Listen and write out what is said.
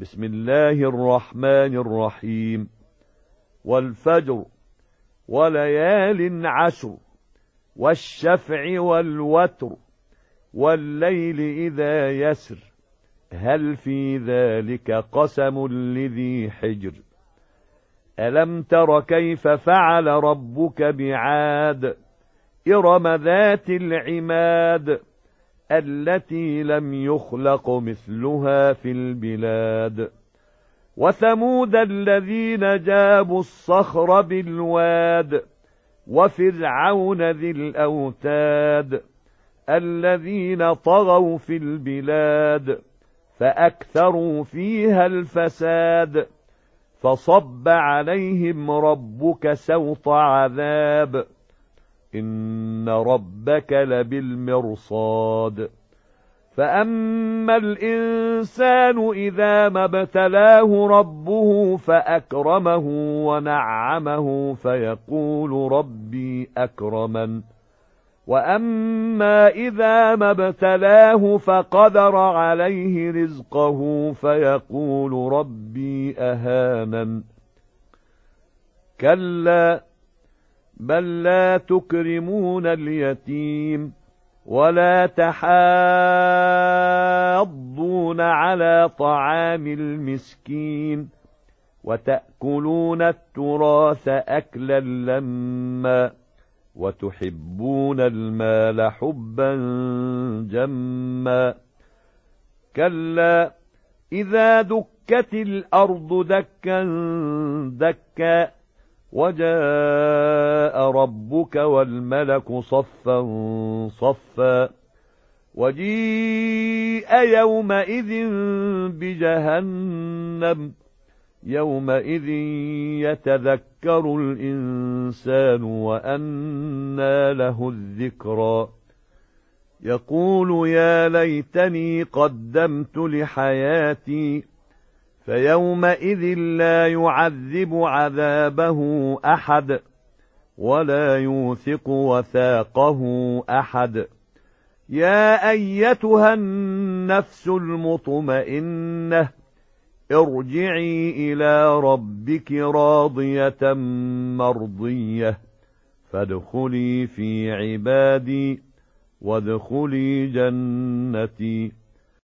بسم الله الرحمن الرحيم. والفجر وليال عشر والشفع والوتر والليل إذا يسر هل في ذلك قسم لذي حجر ألم تر كيف فعل ربك بعاد إرم ذات العماد التي لم يخلق مثلها في البلاد وثمود الذين جابوا الصخر بالواد وفرعون ذي الأوتاد الذين طغوا في البلاد فأكثروا فيها الفساد فصب عليهم ربك سوط عذاب إن ربك لبالمرصاد فأما الإنسان إذا ما ابتلاه ربه فأكرمه ونعمه فيقول ربي أكرمن وأما إذا ما ابتلاه فقدر عليه رزقه فيقول ربي أهانن كلا بل لا تكرمون اليتيم ولا تحاضون على طعام المسكين وتأكلون التراث أكلا لما وتحبون المال حبا جما كلا إذا دكت الأرض دكا دكا وجاء ربك والملك صفا صفا وجيء يومئذ بجهنم يومئذ يتذكر الإنسان وأنى له الذكرى يقول يا ليتني قدمت لحياتي فيومئذ لا يعذب عذابه أحد ولا يوثق وثاقه أحد يا أيتها النفس المطمئنة ارجعي إلى ربك راضية مرضية فادخلي في عبادي وادخلي جنتي